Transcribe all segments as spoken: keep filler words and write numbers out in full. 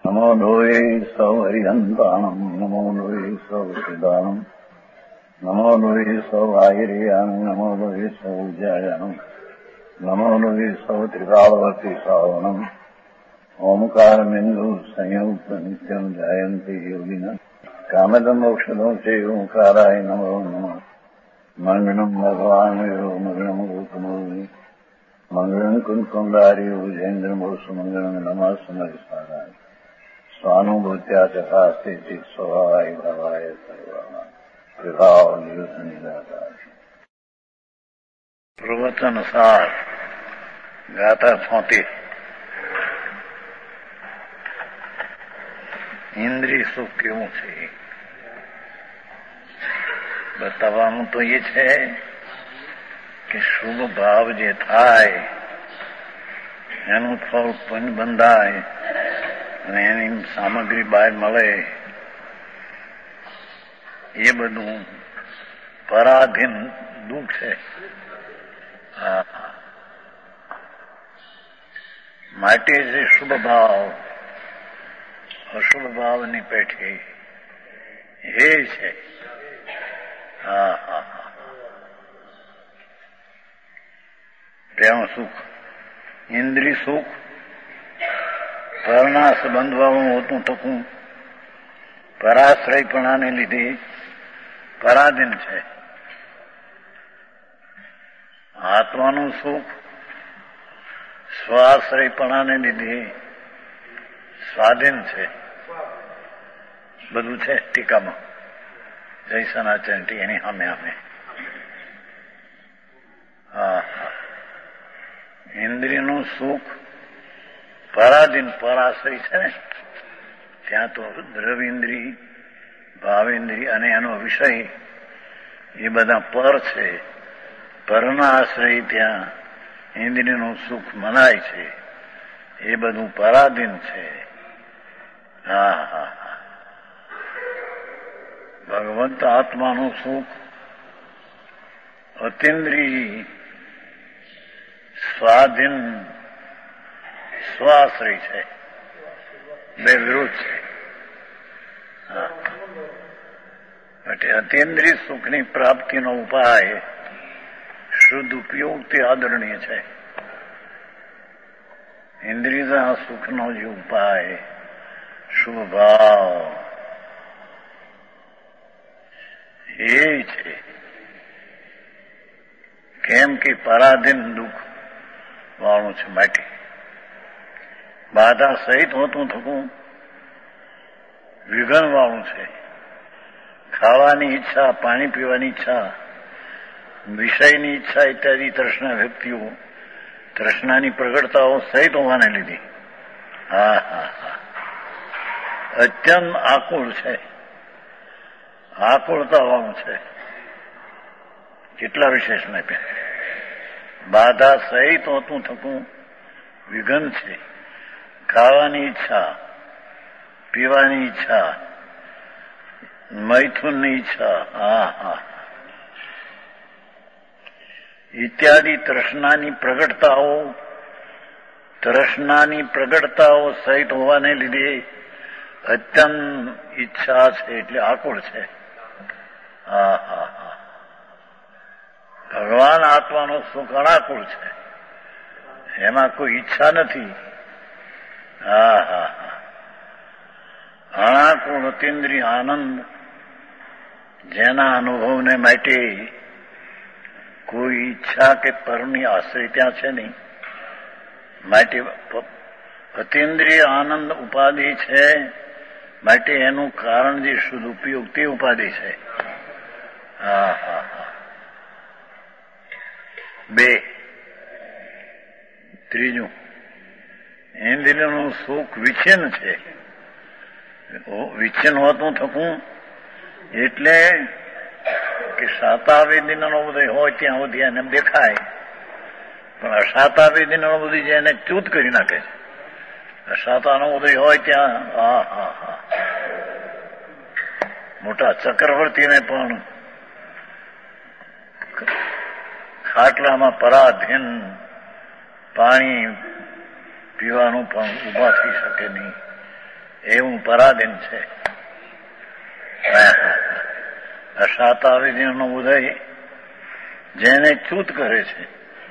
नमो लोये सौहरिहन्ताणम् नमो लोये सौहृदानम् नमो लोये सौभागिर्यानम् नमो लोये सौज्यायानम् नमो लोये सौत्रिकालवर्ति सावनम् ओंकारमिन्दु संयुक्त नित्यम् जायन्ति योगिनः कामदम् मोक्षदम् च ओंकाराय नमो नमः मङ्गलम् भगवान् यो मङ्गलम् गौतमोऽमि मङ्गलम् कुन्कुण्डारि उजेन्द्रमोसुमङ्गलम् नमः समरिसाराय स्वानुभूत्या चकास्ते स्वभावाय भावाय सर्वाणां विभावनिदातार। प्रवचन सार गाथा છોતેર। ઇન્દ્રિય સુખ કેવું છે બતાવવાનું તો એ છે કે શુભ ભાવ જે થાય એનું ફળ પુણ્ય બંધાય અને એની સામગ્રી બહાર મળે એ બધું પરાધીન દુઃખ છે। માટે જે શુભ ભાવ અશુભ ભાવની પેઠી એ છે। હા હા પ્રેમ સુખ ઇન્દ્રિય સુખ પરના સંબંધવાળું હોતું થતું પરાશ્રયપણાને લીધે પરાધીન છે। આત્માનું સુખ સ્વાશ્રયપણાને લીધે સ્વાધીન છે। બધું છે ટીકામાં જય સનાચન એની સામે સામે। હા ઇન્દ્રિયનું સુખ પરાધીન પરાશ્રય છે ને ત્યાં તો દ્રવ્યેન્દ્રિય ભાવેન્દ્રિય અને એનો વિષય એ બધા પર છે। પરના આશ્રય ત્યાં ઇન્દ્રિયનું સુખ મનાય છે એ બધું પરાધીન છે। હા હા હા ભગવંત આત્માનું સુખ અતિન્દ્રિય સ્વાધીન સ્વાશ્રય છે, બે વિરોધ છે। એટલે અતિન્દ્રિય સુખની પ્રાપ્તિનો ઉપાય શુદ્ધ ઉપયોગથી આદરણીય છે। ઇન્દ્રિય સુખનો જે ઉપાય શુભ ભાવ એ છે। કેમ કે પરાધીન દુઃખ વાળું છે માટે બાધા સહિત હોતું થતું વિઘન વાળું છે। ખાવાની ઈચ્છા, પાણી પીવાની ઈચ્છા, વિષયની ઈચ્છા ઇત્યાદિ તૃષ્ણા વ્યક્તિઓ તૃષ્ણાની પ્રગટતાઓ સહિત હોવાને લીધે હા હા હા અત્યંત આકુળ છે, આકુળતા વાળું છે। કેટલા વિશેષણ આપ્યા? બાધા સહિત હોતું થતું વિઘન છે। ખાવાની ઈચ્છા, પીવાની ઈચ્છા, મૈથુનની ઈચ્છા, હા હા ઇત્યાદિ તૃષ્ણાની પ્રગટતાઓ તૃષ્ણાની પ્રગટતાઓ સહિત હોવાને લીધે અત્યંત ઈચ્છા છે એટલે આકુળ છે। હા હા હા ભગવાન આત્માનો સુખ અનાકુળ છે, એમાં કોઈ ઈચ્છા નથી। હા હા હા અનાકુળ અતિન્દ્રિય આનંદ જેના અનુભવને માટે કોઈ ઈચ્છા કે પરની આશ્રય ત્યાં છે નહીં, માટે અતિન્દ્રિય આનંદ ઉપાધિ છે, માટે એનું કારણ જે શુદ્ધ ઉપયોગ તે ઉપાધિ છે। હા હા હા બે ત્રીજું ઇન્દ્રિયનું સુખ વિચ્છિન્ન છે। વિચ્છિન્ન હોતું થતું એટલે કે શાતાવેદીનો બધો હોય ત્યાં સુધી એને દેખાય, પણ અશાતાવેદીનો બધી જે એને ચ્યુત કરી નાખે છે। અશાતાનો બધો હોય ત્યાં હા હા હા મોટા ચક્રવર્તીને પણ ખાટલામાં પરાધીન પાણી પીવાનું પણ ઉભા થઈ શકે નહીં, એવું પરાધીન છે. અશાતાવિધિનો ઉદય જેને ચ્યુત કરે છે,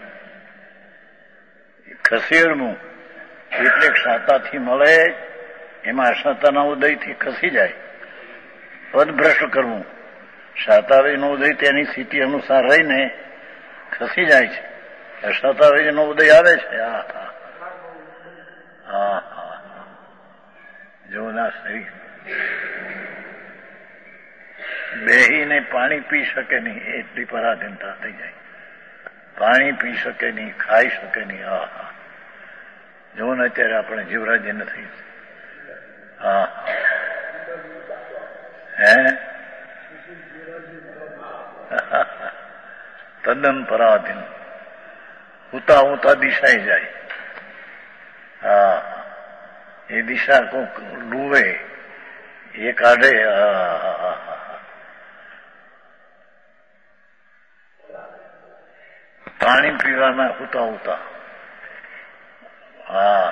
ખસેડવું એટલે શાતાથી મળે એમાં અશાતાના ઉદયથી ખસી જાય. પદભ્રષ્ટ કરવું, શાતાવિધિનો ઉદય તેની સ્થિતિ અનુસાર રહીને ખસી જાય છે. અશાતાવિધિનો ઉદય આવે છે. હા હા હા હા જોના શરીર બેહીને પાણી પી શકે નહીં એટલી પરાધીનતા થઈ જાય. પાણી પી શકે નહીં, ખાઈ શકે નહીં. હા હા જો ને અત્યારે આપણે જીવરાજ્ય નથી. હા હે તદ્દન પરાધીન. ઉતા ઉતા દિશાએ જાય. હા એ દિશા કોક ડૂબે એ કાઢે. પાણી પીવાના ઉતા ઉતા. હા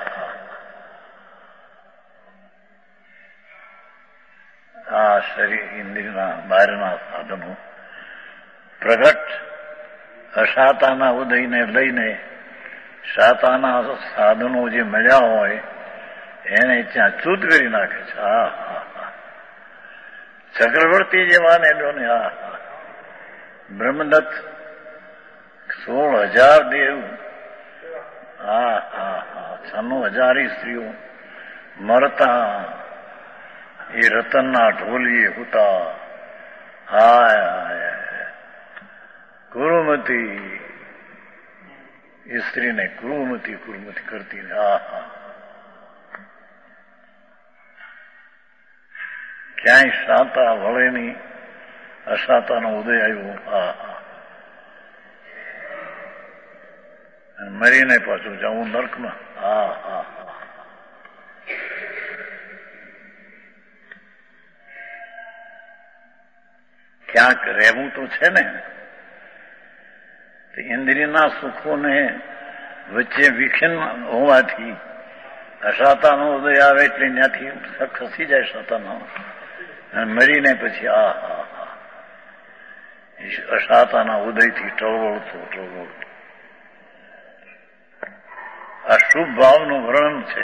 આ શરીર ઇન્દ્રિયના બહારના સાધનો પ્રગટ અશાતાના ઉદયને લઈને શાતાના સાધનો જે મળ્યા હોય એને ત્યાં ચૂત કરી નાખે છે. હા હા હા ચક્રવર્તી જેવા ને જો ને. હા હા બ્રહ્મદત્ત સોળ હજાર દેવ. હા હા હા છન્નું હજારી સ્ત્રીઓ મરતા એ રતનના ઢોલીએ હુતા. હાય હાય કુરુમતી એ સ્ત્રીને કુરુમતી કુરુમતી કરતી. હા હા ક્યાંય શાતા વળે નહીં. અશાતાનો ઉદય આવ્યો. હા હા મરીને પાછું જવું નર્કમાં. હા હા હા ક્યાંક રહેવું તો છે ને. ઇન્દ્રિયના સુખોને વચ્ચે વિખેન હોવાથી અશાતાનો ઉદય આવે એટલે ત્યાંથી ખસી જાય શાતાનો અને મરીને પછી આ હા હા અશાતાના ઉદયથી ટળવળતો ટળવળતો. આ શુભ ભાવનું વર્ણન છે.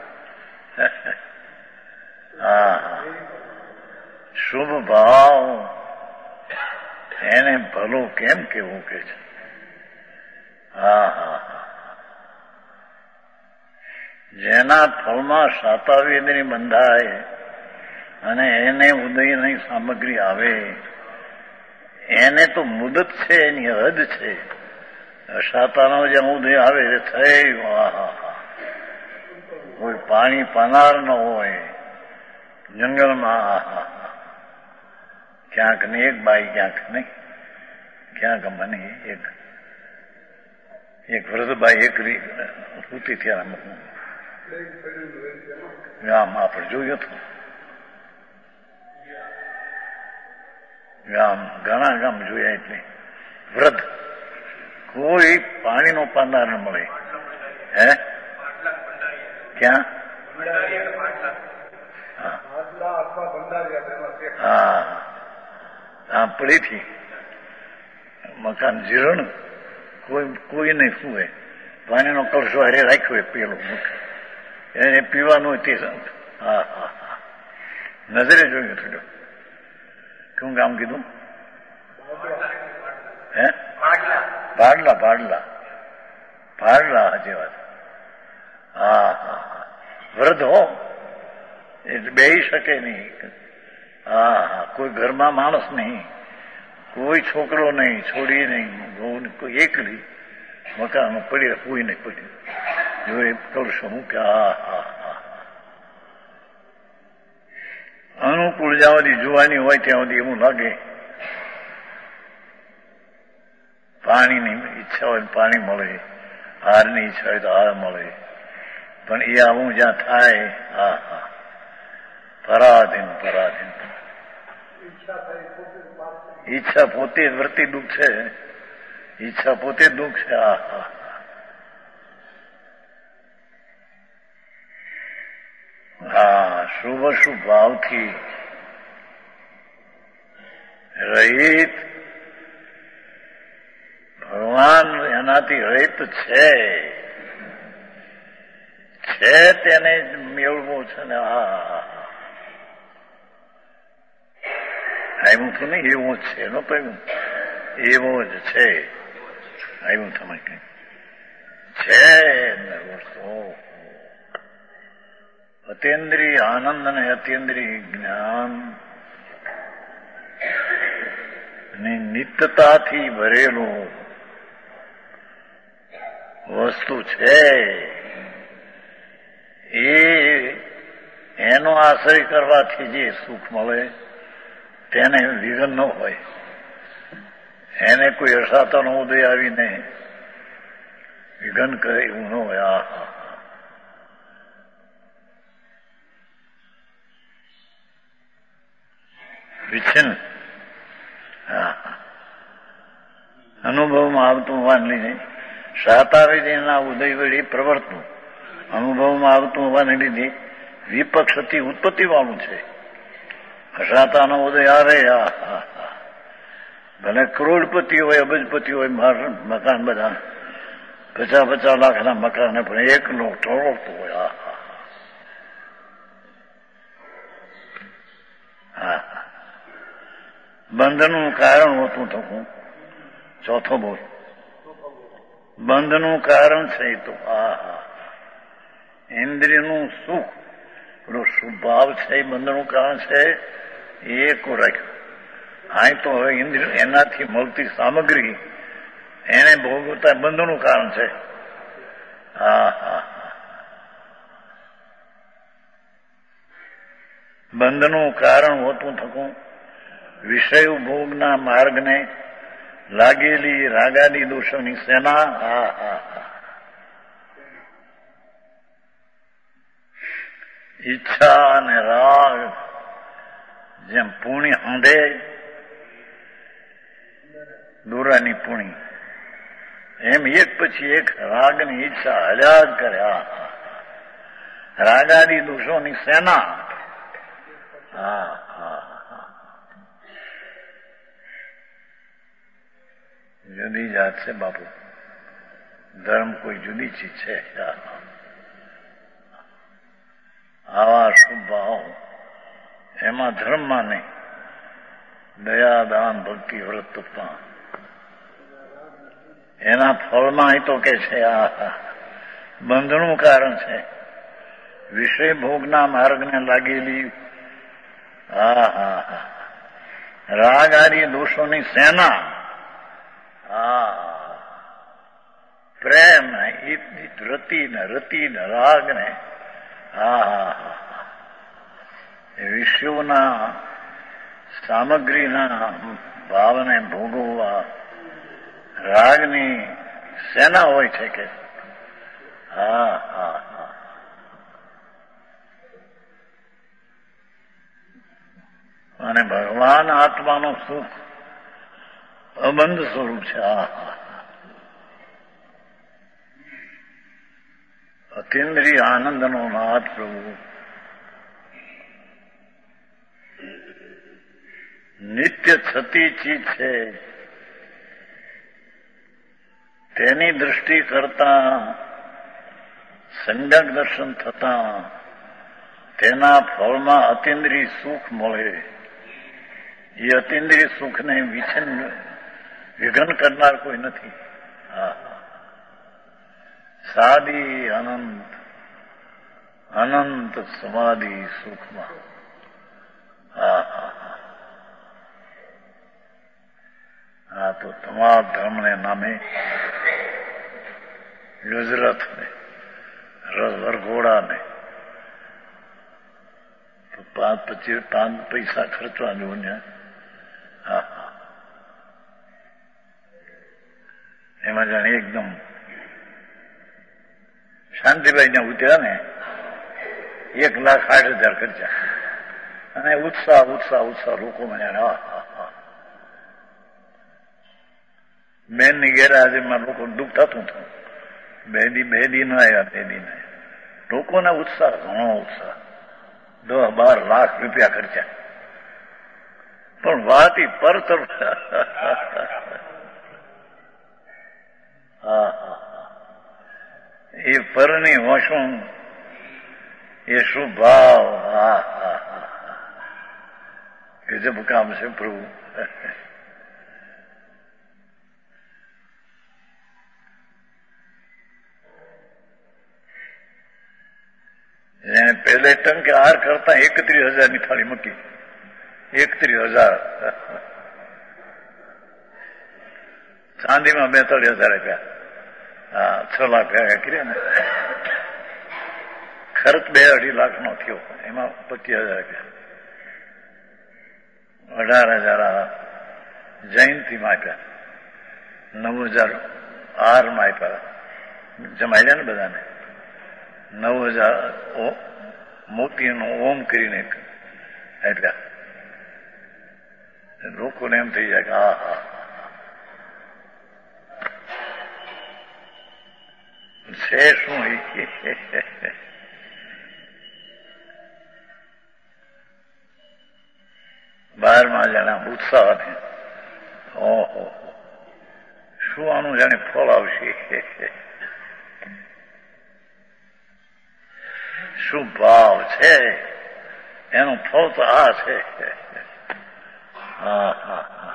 હા શુભ ભાવ એને ભલો કેમ કેવું કે છે. હા હા હા જેના ફળમાં શાતાવિધિની બંધાય અને એને ઉદયની સામગ્રી આવે એને તો મુદત છે, એની હદ છે. શાતાનો જેમ ઉદય આવે એ થઈ. હા હા હા કોઈ પાણી પાનાર ન હોય જંગલમાં. હા હા હા ક્યાંક ને એક બાઈ ક્યાંક નહીં. ક્યાંક મને એક એક વૃદ્ધબાઈ એકલી સૂતી ત્યાં ગામ આપણે જોયું હતું. ગામ ઘણા ગામ જોયા એટલે વૃદ્ધ કોઈ પાણીનો પાનાર ન મળે. હે ક્યાં? હા હા પડીથી મકાન જીરણ કોઈ કોઈ નહીં સુવે. પાણીનો કળશો હારે રાખ્યો હોય પેલો એને પીવાનું તે. હા હા હા નજરે જોયું થોડું. શું કામ કીધું? હે ભાડલા ભાડલા ભાડલા હાજી વાત. હા હા હા વૃદ્ધ હો એટલે બેહી શકે નહીં. હા હા કોઈ ઘરમાં માણસ નહીં, કોઈ છોકરો નહીં, છોડી નહીં, બહુ કોઈ એકલી મકાનમાં પડી કોઈ નહીં પડ્યું. જો એ કરશો હું કે હા હા હા અનુકૂળ જ્યાં સુધી જોવાની હોય ત્યાં સુધી એવું લાગે. પાણીની ઈચ્છા હોય પાણી મળે, હારની ઈચ્છા હોય તો હાર મળે. પણ એ આવું જ્યાં થાય. હા હા પરાધીન પરાધીન. ઈચ્છા પોતે જ વૃત્તિ દુઃખ છે. ઈચ્છા પોતે જ દુઃખ છે. હા હા હા શુભ શુભ ભાવથી રહિત, ભગવાન એનાથી રહિત છે છે તેને જ મેળવું છે ને. આ આવ્યું તો નહીં, એવું જ છે એનો કહ્યું, એવો જ છે. આવ્યું તમે કઈ છે અતેન્દ્રિય આનંદ અને અતેન્દ્રિય જ્ઞાન ની નિત્યતાથી ભરેલું વસ્તુ છે. એ એનો આશ્રય કરવાથી જે સુખ મળે તેને વિઘન ન હોય. એને કોઈ અસાતનો ઉદય આવીને વિઘન કરે એવું ન હોય. આ વિચ્છિન્ન હા અનુભવમાં આવતું હોવાને લીધે સાત આવે છે એના ઉદય વળી પ્રવર્તનું અનુભવમાં આવતું હોવાને લીધે વિપક્ષથી ઉત્પત્તિ વાળું છે. અસાતાનો ઉદય આવે આ ભલે કરોડપતિ હોય, અબજપતિ હોય, મકાન બધા પચાસ પચાસ લાખના મકાન પણ એકલો ટોળતો હોય. હા હા બંધનું કારણ હોતું થતું. ચોથો બોલ બંધનું કારણ છે તો આ ઇન્દ્રિયનું સુખ પેલો સ્વભાવ છે એ બંધનું કારણ છે. એ રાખ્યું. હા તો હવે ઇન્દ્રિય એનાથી મળતી સામગ્રી એને ભોગવતા બંધનું કારણ છે. હા હા બંધનું કારણ હોતું થતું વિષય ભોગના માર્ગને લાગેલી રાગાદી દોષોની સેના. હા હા હા ઈચ્છા અને રાગ જેમ પૂણી હંધે દોરાની પૂણી એમ એક પછી એક રાગની ઈચ્છા હલ્યા જ કર્યા. રાગાદી દોષોની સેના. હા હા જુદી જાત છે બાપુ. ધર્મ કોઈ જુદી ચીજ છે. આવા શુભ ભાવ એમાં ધર્મમાં નહીં. દયા દાન ભક્તિ વ્રત તપા એના ફળમાં એ તો કે છે આ બંધનું કારણ છે. વિષય ભોગના માર્ગને લાગેલી હા હા હા રાગ આદિ દોષોની સેના. હા પ્રેમ ને રતિ ને રતિ ને રાગ ને હા હા હા વિષયોના સામગ્રીના ભાવને ભોગવવા રાગની સેના હોય છે કે હા હા હા અને ભગવાન આત્માનું સુખ અબંધ સ્વરૂપ છે. આ અતિન્દ્રિય આનંદનો નાથ પ્રભુ નિત્ય થતી ચીજ છે. તેની દૃષ્ટિ કરતા સંજ્ઞક દર્શન થતા તેના ફળમાં અતિન્દ્રિય સુખ મળે. એ અતિન્દ્રિય સુખને વિચ્છિન્ન વિઘન કરનાર કોઈ નથી. હા સાદી અનંત અનંત સમાધિ સુખમાં. હા હા હા તો તમામ ધર્મને નામે યુજરાથને વરઘોડાને તો પાંચ પચીસ પાંચ પૈસા ખર્ચવા જોવું ને. હા હા એમાં જાણે એકદમ શાંતિભાઈ જ્યાં ઉતર્યા ને એક લાખ આઠ હજાર ખર્ચા અને ઉત્સાહ ઉત્સાહ ઉત્સાહ લોકો મને હા હા હા બેન ની ગેરહાજરીમાં લોકો દુઃખ થતું હતું. બે દી બે દી ના આવ્યા બે દી ના લોકોના ઉત્સાહ ઘણો ઉત્સાહ દસ બાર લાખ રૂપિયા ખર્ચ્યા, પણ વાત એ પર તરફ. હા હા એ પરની હોશું એ શું ભાવ. હા હા હા ગજબ કામ છે પ્રભુ. એને પહેલે ટંકે હાર કરતા એકત્રીસ હજાર ની થાળી મૂકી. એકત્રીસ હજાર ચાંદીમાં બેતાલીસ હજાર આપ્યા. હા છ લાખ ભેગા કર્યા ને. ખર્ચ બે અઢી લાખ નો થયો, એમાં પચીસ હજાર આપ્યા. અઢાર હજાર જયંતિમાં આપ્યા, નવ હજાર હારમાં આપ્યા, જમાડ્યા ને બધાને. નવ હજાર મોતીનો ઓમ કરીને આપ્યા. લોકોને એમ થઈ જાય કે હા હા છે શું. બારમાં જણા ઉત્સાહ ને ઓહો શું આનું જાણે ફળ આવશે. શું ભાવ છે એનું ફળ તો આ છે. હા હા હા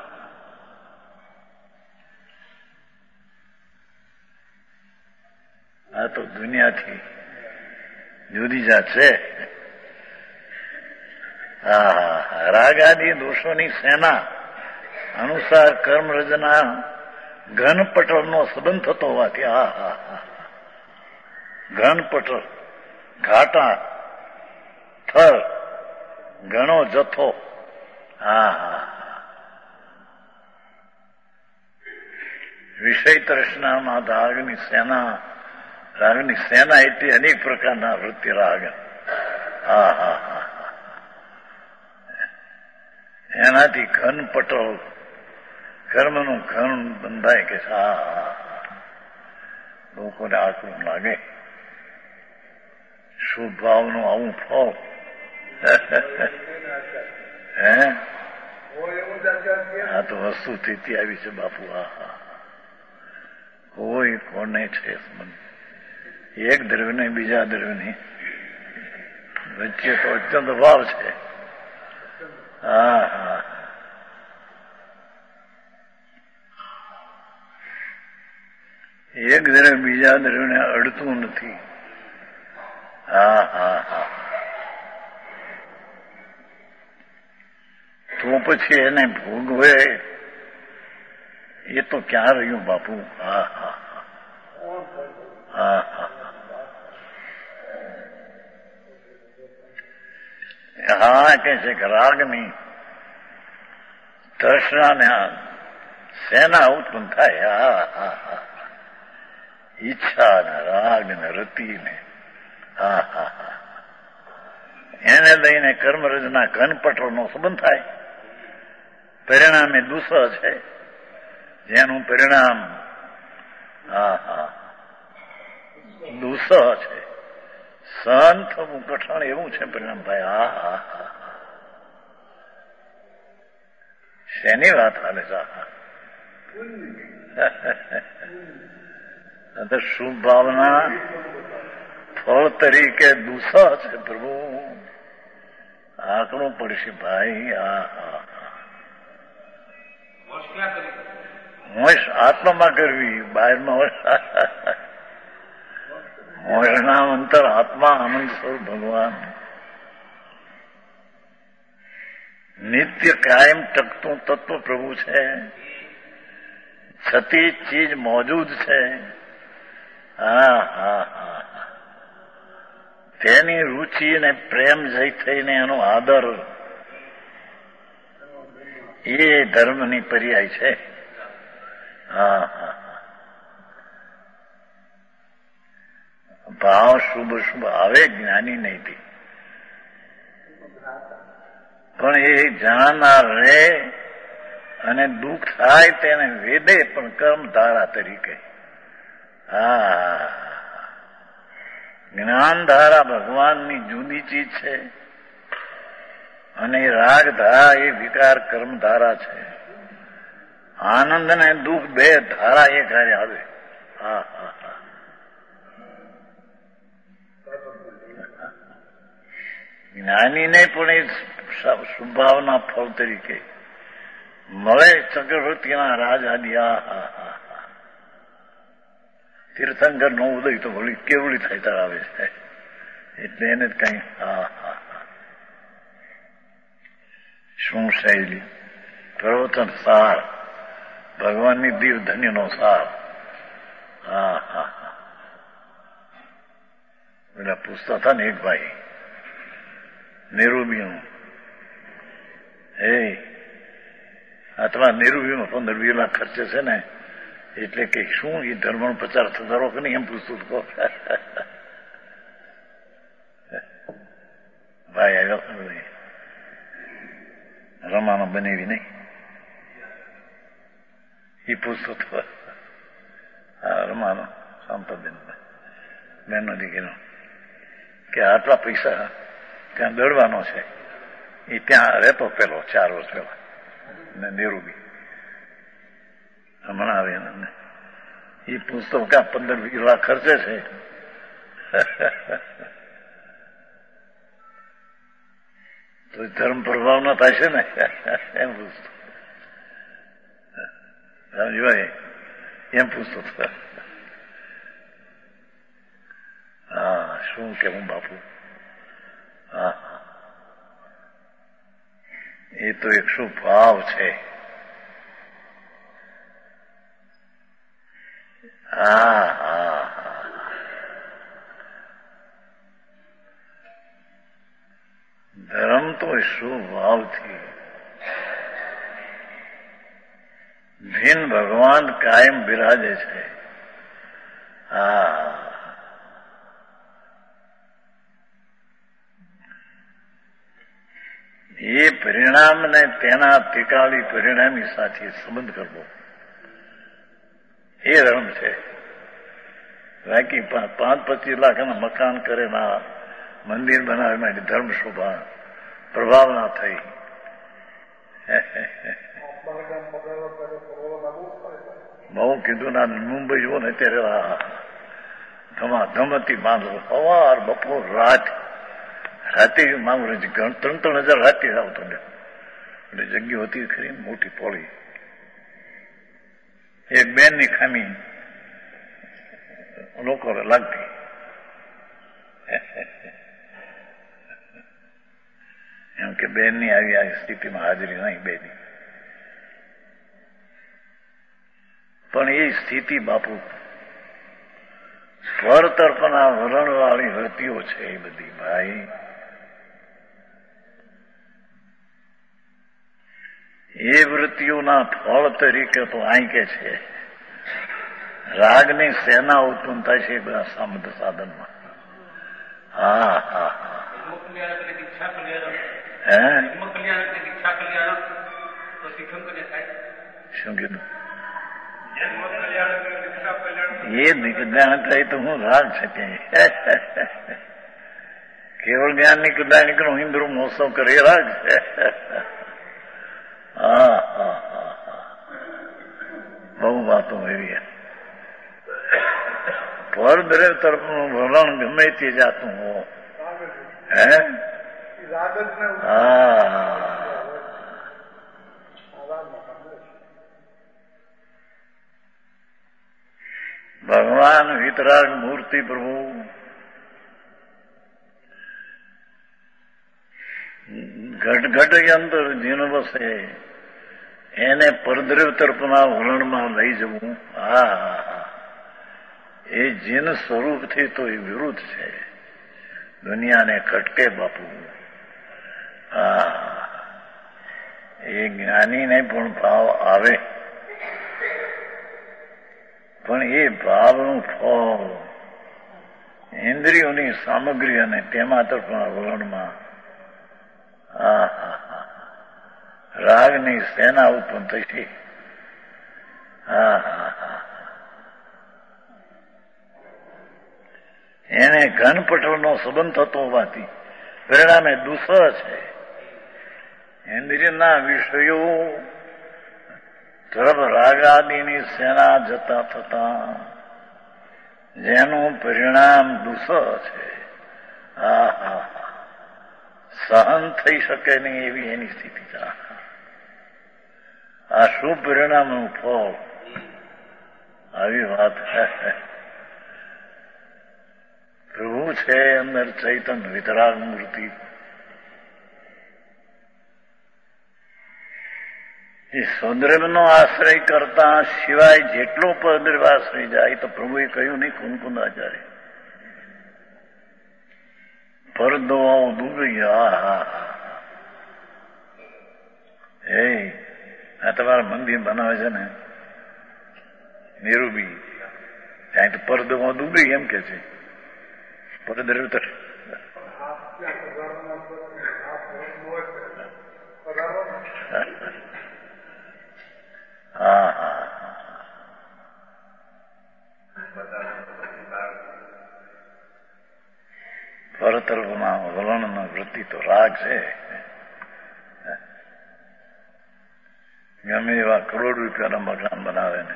આ તો દુનિયાથી જુદી જાત છે. હા હા રાગાદી દોષોની સેના અનુસાર કર્મ રજના ઘન પટલનો સંબંધ થતો હોવાથી હા હા હા ઘન પટલ ઘાટા થર ઘણો જથ્થો. હા હા વિષય તૃષ્ણામાં રાગની સેના. રાગની સેના એટલી અનેક પ્રકારના વૃત્તિ રાગ. હા હા હા એનાથી ઘન પટલ કર્મનું ઘન બંધાય કે હા હા લોકોને આકરું લાગે. શુભ ભાવનું આવું ફળ. હે આ તો વસ્તુ સ્થિતિ આવી છે બાપુ. હા હા કોઈ કોને છે એક દ્રવ્ય બીજા દ્રવ્યની વચ્ચે તો અત્યંત ભાવ છે. હા હા એક દ્રવ્ય બીજા દ્રવ્યને અડતું નથી. હા હા હા તો પછી એને ભોગવે એ તો ક્યાં રહ્યું બાપુ. હા હા હા હા હા કે છે કે રાગની તૃષ્ણાને સેના ઉત્પન્ન થાય. હા હા હા ઈચ્છા ને રાગ ને રતિ ને. હા હા હા એને લઈને કર્મરજના ઘનપટલનો સંબંધ થાય. પરિણામે દુસહ છે જેનું પરિણામ હા હા દુસહ છે. સહન થવું કઠણ એવું છે પરિણામ ભાઈ. હા હા હા શેની વાત હાલે છે. તો શુભ ભાવના ફળ તરીકે દુસહ છે પ્રભુ. આંકડું પડશે ભાઈ. હા હા મોશ આત્મામાં કરવી બહારમાં. મોશના અંતર આત્મા આનંદ સ્વરૂપ ભગવાન નિત્ય કાયમ ટકતું તત્વ પ્રભુ છે. છતી ચીજ મોજૂદ છે. હા હા હા તેની રુચિ અને પ્રેમ જઈ થઈને એનો આદર એ ધર્મની પર્યાય છે. હા હા ભાવ શુભ શુભ આવે જ્ઞાની નહીંથી પણ એ જાણનાર રે અને દુઃખ થાય તેને વેદે પણ કર્મધારા તરીકે. હા જ્ઞાનધારા ભગવાનની જુદી ચીજ છે અને રાગ ધારા એ વિકાર કર્મ ધારા છે. આનંદ ને દુઃખ બે ધારા એક હારે આવે. હા હા હા જ્ઞાનીને પણ એ સ્વભાવના ફળ તરીકે મળે ચક્રવર્તીના રાજ આદિ. આ હા હા હા તીર્થંકર નો ઉદય તો વળી કેવડી થાય તાર આવે છે એટલે એને જ કઈ. હા હા હા શું શૈલી પ્રવચન સાર ભગવાનની દીવ ધન્યનો સાર. હા હા હા પેલા પૂછતા હતા ને એક ભાઈ નેરુબીનું, એ આટલા નેરુબીમાં પંદર વીસ લાખ ખર્ચે છે ને એટલે કે શું એ ધર્મનો પ્રચાર થતા રહો કે નહીં એમ પૂછતું કહો. ભાઈ આવ્યો રમાનો બનેવી નહીં એ પૂછતો હતો. હા રમાનો શાંતાબેન બેનનો દીકરીનો કે આટલા પૈસા ત્યાં દળવાનો છે. એ ત્યાં રહેતો પેલો ચાર વર્ષ પહેલા ને નેરુબી હમણાં આવે ને એ પૂછતો ક્યાં પંદર વીસ લાખ ખર્ચે છે. તો ધર્મ પ્રભાવ ના થાય છે ને એમ પૂછતો. સમજવાય એમ પૂછતો. હા શું કેવું બાપુ. હા એ તો એક શું ભાવ છે. હા હા હા ધર્મ તો શું ભાવથી ભીન ભગવાન કાયમ બિરાજે છે. હા એ પરિણામને તેના ટીકાળી પરિણામી સાથે સંબંધ કરવો એ ધર્મ છે. બાકી પાંચ પચીસ લાખના મકાન કરે ના મંદિર બનાવે માટે ધર્મ શોભા પ્રભાવ ના થઈ. બહુ કીધું ના મુંબઈ જુઓ ને અત્યારે ધમા ધમતી માંગ સવાર બપોર રાત રાતે માંગ ત્રણ ત્રણ હજાર રાતે આવતો ને એટલે જગ્યા હતી ખરી મોટી પોળી. એક બેન ની ખામી લોકો લાગતી એમ કે બેન ની આવી આ સ્થિતિમાં હાજરી નહીં બેની પણ એ સ્થિતિ બાપુ સ્વર તર્પના વલણ વાળી વૃત્તિઓ છે એ બધી ભાઈ. એ વૃત્તિઓના ફળ તરીકે તો અહીં કે છે રાગની સેના ઉત્પન્ન થાય છે બધા સામંત સાધનમાં. હા હા હા હે શું કીધું એ નિકદાન થાય તો હું રાગ છે ત્યાં કેવળ જ્ઞાન ની કદાણી કરું ઇન્દ્ર મહોત્સવ કરે રાગ છે. હા હા હા હા બહુ વાતો એવી પર દરેક તરફનું વલણ ગમે તે જાતું હો. હે હા ભગવાન વિતરાગ મૂર્તિ પ્રભુ ઘટ ઘટ અંતર જીન વસે એને પરદ્રવ તરફના વલણમાં લઈ જવું. હા એ જીન સ્વરૂપથી તો એ વિરુદ્ધ છે. દુનિયાને ખટકે બાપુ. હા એ જ્ઞાનીને પણ ભાવ આવે પણ એ ભાવનું ફળ ઇન્દ્રિયોની સામગ્રી અને તેમાં તરફના વલણમાં હા હા હા રાગની સેના ઉત્પન્ન થઈ છે. હા હા હા એને ઘનપટલનો સંબંધ થતો હોવાથી પરિણામે દુસર છે. ઇન્દ્રિયના વિષયો તરફ રાગાદીની સેના જતા થતા જેનું પરિણામ દુસહ છે. આ સહન થઈ શકે નહીં એવી એની સ્થિતિ છે. આ શું પરિણામનું ફળ? આવી વાત પ્રભુ છે અંદર ચૈતન વિતરાગ મૂર્તિ. એ સુદ્રવનો આશ્રય કરતા સિવાય જેટલો પદ્રવ આશ્રય જાય તો પ્રભુએ કહ્યું નહીં કુંકુંદાચાર્ય પરદો દુગૈયા. એ આ તમારા મંદિર બનાવે છે ને નિરૂબી ત્યાં તો પરદોમાં દુગઈ એમ કે છે. પરદ્રવ હા હા પરતરફમાં વલણનો વૃત્તિ તો રાગ છે. ગમે એવા કરોડ રૂપિયાના મકાન બનાવે ને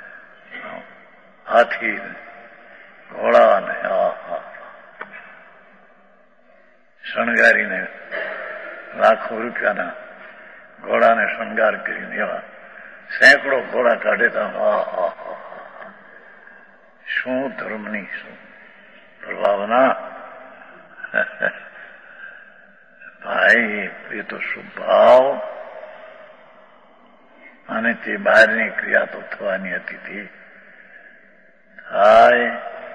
હાથી ઘોડા ને શણગારીને લાખો રૂપિયાના ઘોડાને શણગાર કરીને એવા સેંકડો ઘોડા કાઢે તો શું ધર્મની શું પ્રભાવના. ભાઈ એ તો સ્વભાવ અને તે બહારની ક્રિયા તો થવાની હતી તે થાય.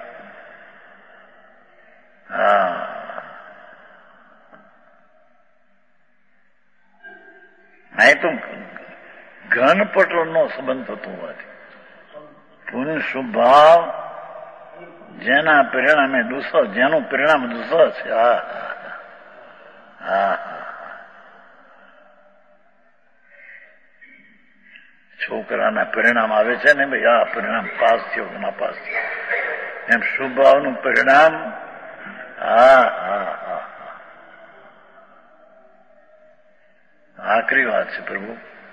હા અહીં તો ઘન પટલનો સંબંધ થતો હોવાથી પુન સ્વભાવ જેના પરિણામે દુસહ, જેનું પરિણામ દુસહ છે. હા હા છોકરાના પરિણામ આવે છે ને ભાઈ આ પરિણામ પાસ થયો ના પાસ થયો એમ સ્વભાવનું પરિણામ. હા હા હા આખરી વાત છે પ્રભુ.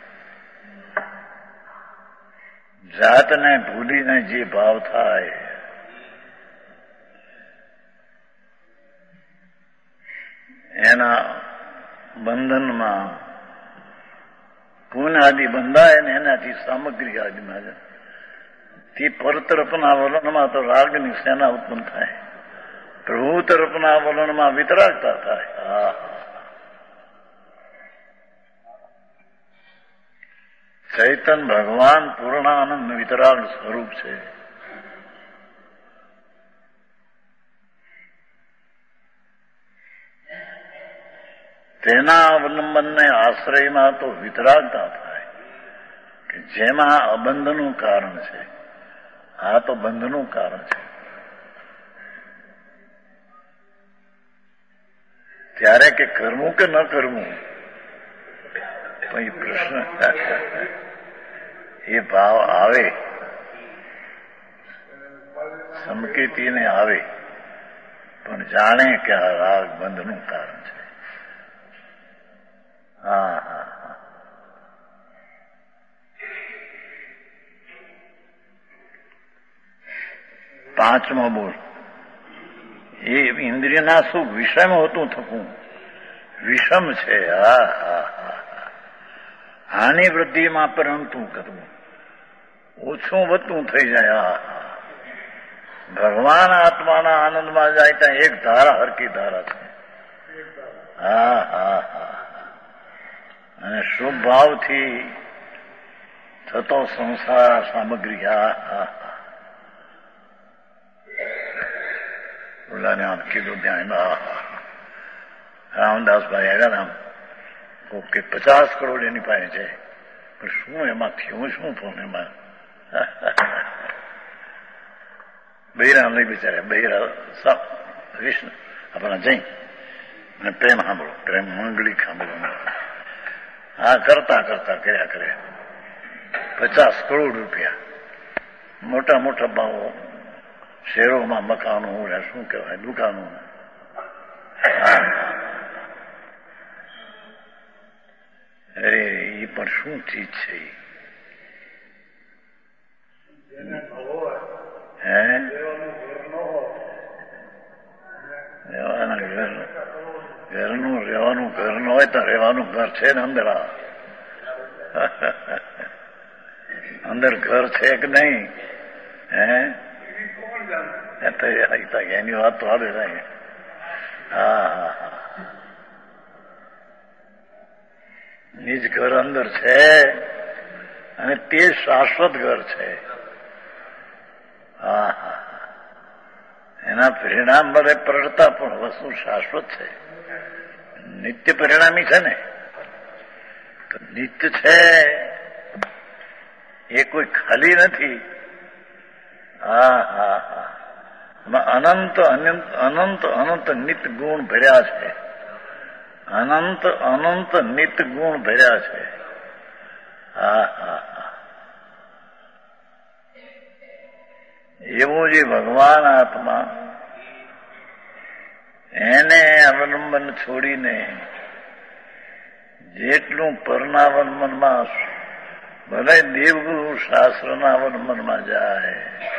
જાતને ભૂલીને જે ભાવ થાય એના બંધનમાં પૂન આદિ બંધાય ને એનાથી સામગ્રી આદિમાં તે પર તરફના વલણમાં તો રાગની સેના ઉત્પન્ન થાય, પ્રભુ તરફના વલણમાં વિતરાગતા થાય. હા ચૈતન ભગવાન પૂર્ણાનંદ વિતરાગ સ્વરૂપ છે. તેના અવલંબનને આશ્રયમાં તો વિતરાગતા થાય કે જેમાં અબંધનું કારણ છે. આ તો બંધનું કારણ છે. ત્યારે કે કરવું કે ન કરવું પછી પ્રશ્ન એ ભાવ આવે, સંકેતીને આવે, પણ જાણે કે આ રાગ બંધનું કારણ છે. હા હા હા પાંચમો બોલ એ ઇન્દ્રિયના સુખ વિષમ હોતું થકું વિષમ છે. હા હા હા હાની વૃદ્ધિમાં પરણતું કરવું, ઓછું વધતું થઈ જાય. હા ભગવાન આત્માના આનંદમાં જાય ત્યાં એક ધારા હરકી ધારા છે. હા હા હા અને શુભ ભાવથી થતો સંસાર સામગ્રી. હા હા ઓલાને આમ કીધું ત્યાં રામદાસભાઈ આવ્યા આમ કે પચાસ કરોડ એની પાસે છે, પણ શું એમાં થયું શું થયું એમાં? બૈરા લઈ બિચાર્યા બૈરા વિષ્ણુ આપણા જઈ અને પ્રેમ સાંભળો, પ્રેમ મંગળી સાંભળો. હા કરતા કરતા કર્યા કરે પચાસ કરોડ રૂપિયા, મોટા મોટા ભાવો, શહેરોમાં મકાનો, શું કહેવાય દુકાનો. શું ચીજ છે? હે રહેવાના ઘર ઘરનું રહેવાનું ઘર ન હોય તો રહેવાનું ઘર છે ને અંદર આ અંદર ઘર છે કે નહીં? હે તો એની વાત તો આવે થાય. હા હા હા નિજ ઘર અંદર છે અને તે શાશ્વત ઘર છે. હા હા એના પરિણામ વડે પ્રડતા પણ વસ્તુ શાશ્વત છે, નિત્ય પરિણામી છે ને. તો નિત્ય છે એ કોઈ ખાલી નથી. હા હા હા અનંત અનંત અનંત અનંત નિત ગુણ ભર્યા છે. અનંત અનંત નિત ગુણ ભર્યા છે. હા હા હા એવો જે ભગવાન આત્મા એને અવલંબન છોડીને જેટલું પરનાવલંબનમાં ભલે દેવગુરુ શાસ્ત્રના અવલંબનમાં જાય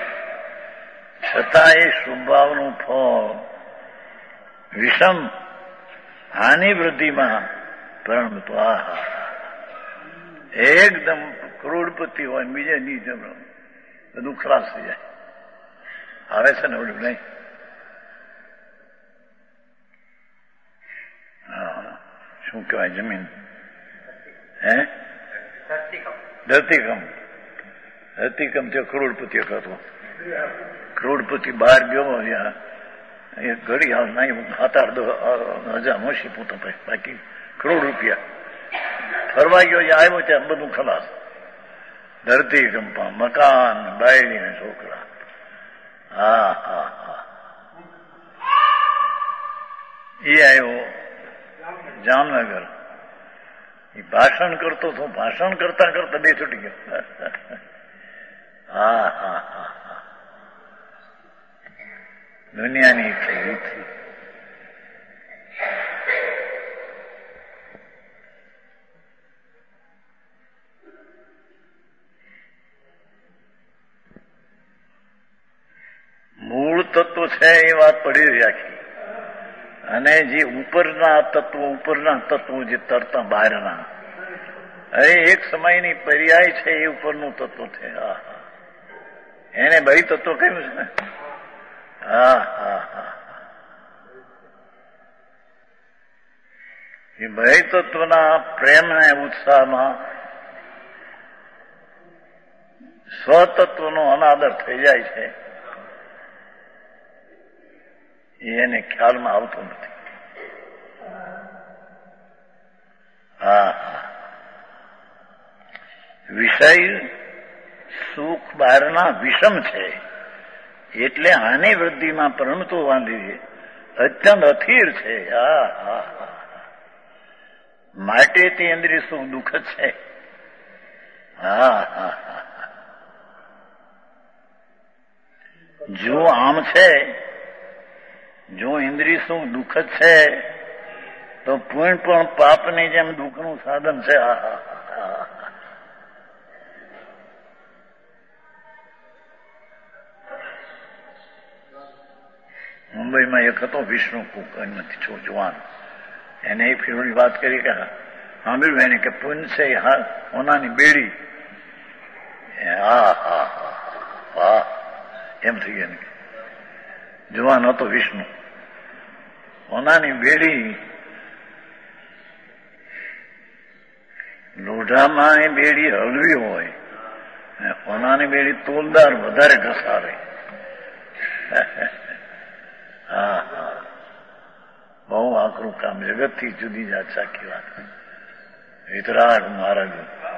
છતાં એ સ્વભાવનું ફળ વિષમ હાનિ વૃદ્ધિમાં પરિણમતો. આહા એકદમ કરોડપતિ હોય બીજે નીચે બધું ખલાસ થઈ જાય. આવે છે ને ઓલું નહીં? હા શું કહેવાય જમીન? હે ધરતીકંપ. ધરતીકંપ થયો કરોડપતિ હતો. કરોડપતિ બહાર ગયો એ ઘડી હાલ નહીં સાત આઠ હજાર મોસી પોતા ભાઈ બાકી કરોડ રૂપિયા ફરવા ગયો આવ્યો ત્યાં બધું ખલાસ. ધરતીકંપા મકાન બાયડી ને છોકરા. હા હા હા એ આવ્યો જામનગર. એ ભાષણ કરતો હતો. ભાષણ કરતા કરતા બે છૂટી ગયો. હા હા હા હા દુનિયાની થઈ મૂળ તત્વ છે એ વાત પડી રાખી. અને જે ઉપરના તત્વો ઉપરના તત્વો જે તરતા બહારના હવે એક સમયની પર્યાય છે એ ઉપરનું તત્વ છે. હા હા એને બહી તત્વ કહ્યું છે ને. હા હા હા એ બહી તત્વના પ્રેમને ઉત્સાહમાં સ્વતત્વનો અનાદર થઈ જાય છે. એને ખ્યાલમાં આવતો નથી. હા હા વિષય સુખ બહારના વિષમ છે એટલે આની વૃદ્ધિમાં પરિણતો વાંધી અત્યંત અથીર છે. હા હા હા માટે તે ઇન્દ્રિય સુખ દુઃખ જ છે. હા હા હા જો આમ છે, જો ઇન્દ્રિય સુખ દુઃખ જ છે તો પુણ્ય પણ પાપની જેમ દુઃખનું સાધન છે. હા હા હા મુંબઈમાં એક હતો વિષ્ણુ નથી છો જવાન. એને એ ફીરોની વાત કરી કે સાંભળ્યું એને કે પુણ્ય છે હોનાની બેડી. હા હા હા હા એમ થઈ ગયા. જવાન હતો વિષ્ણુ. હોનાની બેડી લોઢામાં એ બેડી હળવી હોય, હોનાની બેડી તોલદાર વધારે ઘસારે. હા હા બહુ આકરું કામ. જગતથી જુદી જાત સાખી વાત. વિતરાગ મહારાજ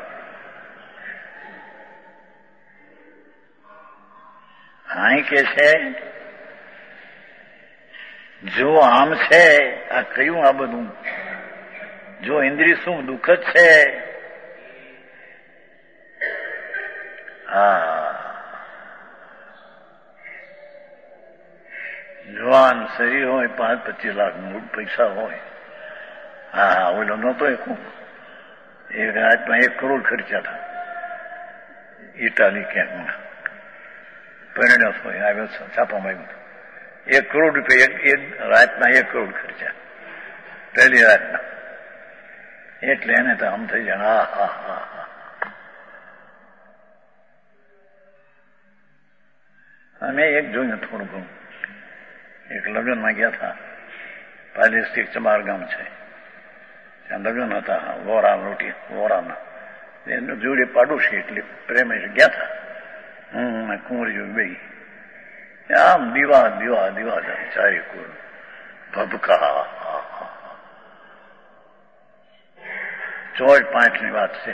અહીં કે છે જો આમ છે આ કયું આ બધું જો ઇન્દ્રિય શું દુઃખ જ છે. હા જવાન શરીર હોય પાંચ પચીસ લાખ મૂળ પૈસા હોય. હા ઓલો નતો એ એક રાતમાં એક કરોડ ખર્ચા હતા ઇટાલી ક્યાંક પરિણ્યો હોય આવ્યો છાપામાં આવ્યું એક કરોડ રૂપિયા એક રાતના એક કરોડ ખર્ચા પહેલી રાતના. એટલે એને તો આમ થઈ જાય હા હા હા હા. અમે એક જોયું થોડું ઘણું એક લગ્નમાં ગયા હતા પાલિસ્ટિક ચમાર ગામ છે ત્યાં લગ્ન હતા વોરા રોટી વોરાના એનું જોડે પાડોશી એટલે પ્રેમે ગયા હતા હું કુંવરી બે આમ દીવા દીવા દીવા ચારે કુર ભબકા ચોટ પાંચ ની વાત છે.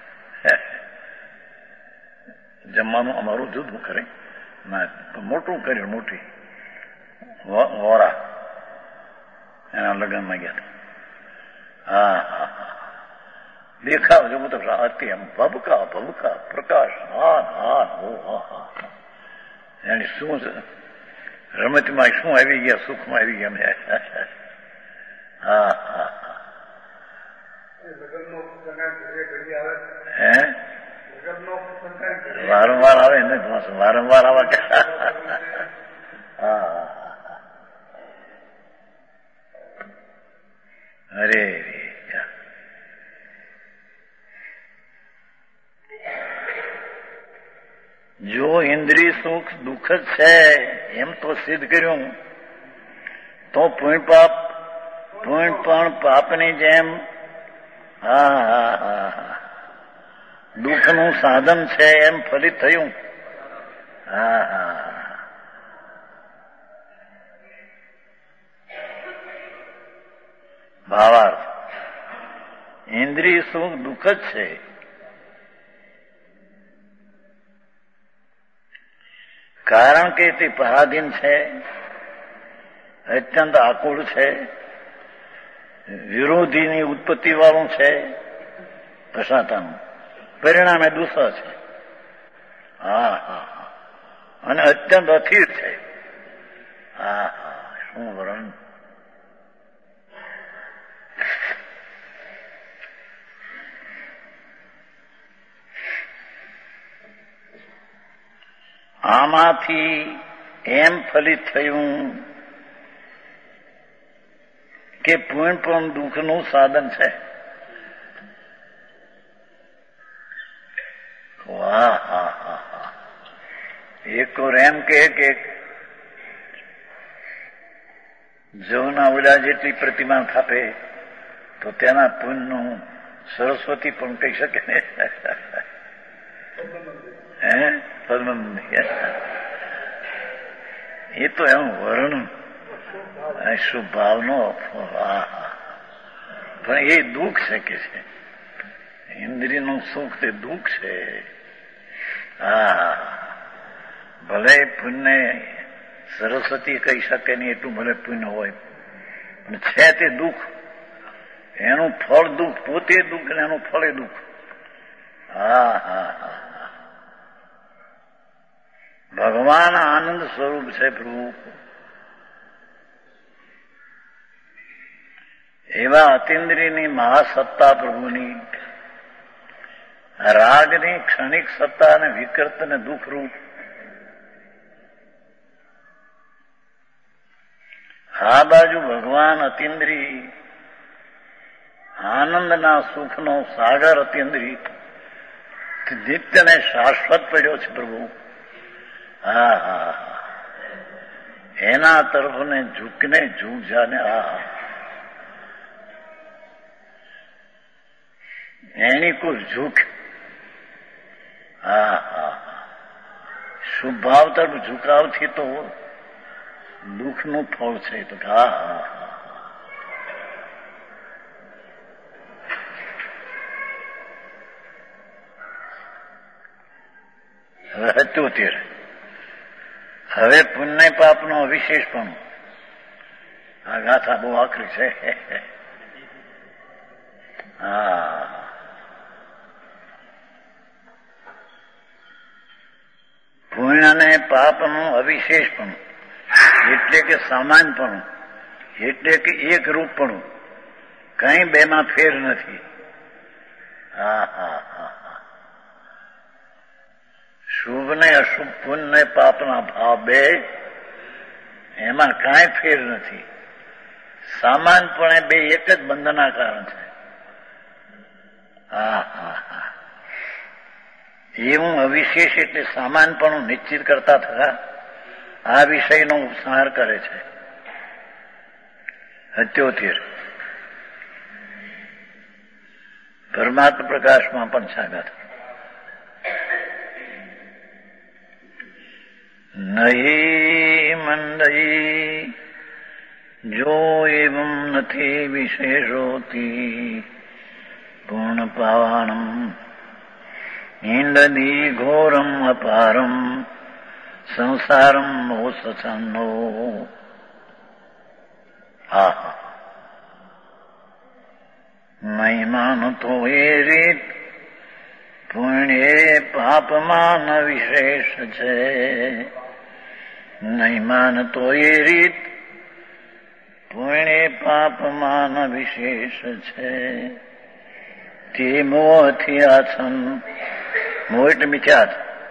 જમવાનું અમારું જુદું કરે ના મોટું કર્યું મોટી વોરા એના લગ્નમાં ગયા હતા. હા હા હા દેખાવ જો મતલબ હતી એમ ભબકા ભબકા પ્રકાશ હા હા હો હા હા એની શું રમતમાં શું આવી ગયા સુખમાં આવી ગયા. હા હા હે વારંવાર આવે ને વારંવાર આવે. હા અરે જો ઇન્દ્રિય સુખ દુઃખ જ છે એમ તો સિદ્ધ કર્યું તો પુણ્ય પાપ પુણ્ય પણ પાપની જેમ હા હા હા હા દુઃખનું સાધન છે એમ ફલિત થયું. હા હા ભાવાર્થ ઇન્દ્રિય સુખ દુઃખ જ છે. કારણ કે તે પરાધીન છે, અત્યંત આકુળ છે, વિરોધીની ઉત્પત્તિ વાળું છે, કસાતાનું પરિણામે દુઃખ છે. હા હા અને અત્યંત અસ્થિર છે. હા હા શું વર્ણન. આમાંથી એમ ફલિત થયું કે પુણ્ય પણ દુઃખનું સાધન છે. વાહ હા હા હા એક તો એમ કે જવના ઓલા જેટલી પ્રતિમા થાપે તો તેના પુણ્યનું સરસ્વતી પણ કહી શકે ને. હે પદ્મ એ તો એનું વર્ણન શુભ ભાવનો પણ એ દુઃખ છે કે છે ઇન્દ્રિયનું સુખ તે દુઃખ છે. હા ભલે પુણ્ય સરસ્વતી કહી શકે નહીં એટલું ભલે પુણ્ય હોય પણ છે તે દુઃખ. એનું ફળ દુઃખ પોતે દુઃખ ને એનું ફળે દુઃખ. હા હા હા ભગવાન આનંદ સ્વરૂપ છે પ્રભુ. એવા અતિન્દ્રિયની મહાસત્તા પ્રભુની રાગની ક્ષણિક સત્તા અને વિકૃત અને દુઃખરૂપ. આ બાજુ ભગવાન અતિન્દ્રિય આનંદના સુખનો સાગર અતિન્દ્રિય નિત્યને શાશ્વત પડ્યો છે પ્રભુ. હા હા એના તરફને ઝૂકને ઝૂક જાને. હા એની કોઈ ઝૂક. હા હા શુભ ભાવ તરફ ઝુકાવથી તો દુઃખનું ફળ છે. તો હા હા હવે હતું તેર હવે પુણ્ય પાપનો અવિશેષ પણ. આ ગાથા બહુ આખરી છે. હા પુણ્ય અને પાપનું અવિશેષ પણ એટલે કે સમાન પણ એટલે કે એક રૂપ પણ કઈ બેમાં ફેર નથી. હા હા હા હા શુભ ને અશુભ પુણ્ય ને પાપના ભાવ બે એમાં કાંઈ ફેર નથી. સામાનપણે બે એક જ બંધનના કારણ છે. હા હા હા એવું અવિશેષ એટલે સામાનપણું નિશ્ચિત કરતા થતા આ વિષયનો ઉપસંહાર કરે છે. અત્યોતેર પરમાત્મા પ્રકાશમાં પણ સાગર નહીં મંદઈ જો એવં નથી વિશેષોતી પૂર્ણ પાવાણમ ઈંદદી ઘોરમ અપારમ સંસારમ મોસછન્નો. હા નહીં માનતો એ રીત પુણ્ય પાપમાં ન વિશેષ છે. નહીં માનતો એ રીત પુણ્ય પાપમાં ન વિશેષ છે. તે મોહથી આછન મોહ એટલે મિથ્યાત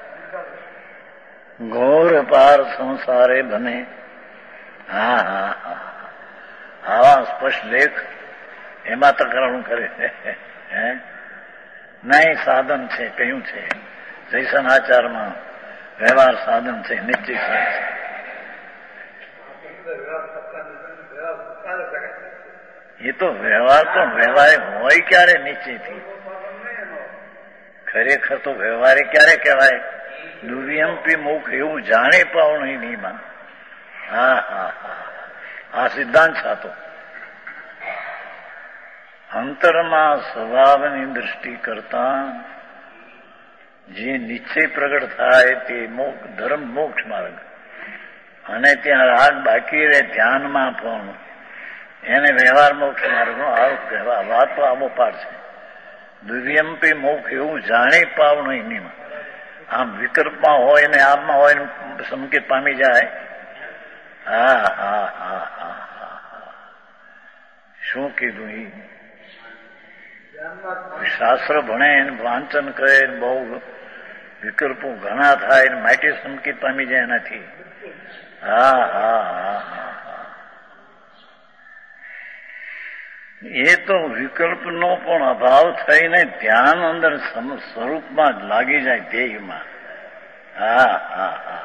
ઘોર પાર સંસારે બને. હા હા હા આવા સ્પષ્ટ લેખ એમાં તકરારું કરે છે. હે નહીં સાધન છે કયું છે જૈસન આચારમાં વ્યવહાર સાધન છે નિશ્ચિત છે. એ તો વ્યવહાર તો વ્યવહાર હોય ક્યારે નિશ્ચયથી ખરેખર તો વ્યવહારે ક્યારે કહેવાય દુર્યંપી મુખ એવું જાણે પાવણ નિયમા. હા હા હા આ સિદ્ધાંત સાતો અંતરમાં સ્વભાવની દૃષ્ટિ કરતા જે નિશ્ચય પ્રગટ થાય તે ધર્મ મોક્ષ માર્ગ અને ત્યાં રાગ બાકી રહે ધ્યાનમાં પણ એને વ્યવહાર મોક્ષ માર્ગનો આરોપ કહેવા વાત તો આવો પાડ છે. દુર્યંપી મોક્ષ એવું જાણે પાવણ નિયમ આમ વિકલ્પમાં હોય ને આમમાં હોય ને સંકેત પામી જાય. હા હા હા હા હા શું કીધું એ શાસ્ત્ર ભણે વાંચન કરે બહુ વિકલ્પો ઘણા થાય માટે સંકેત પામી જાય એનાથી. હા હા હા હા એ તો વિકલ્પનો પણ અભાવ થઈને ધ્યાન અંદર સ્વરૂપમાં જ લાગી જાય દેહમાં. હા હા હા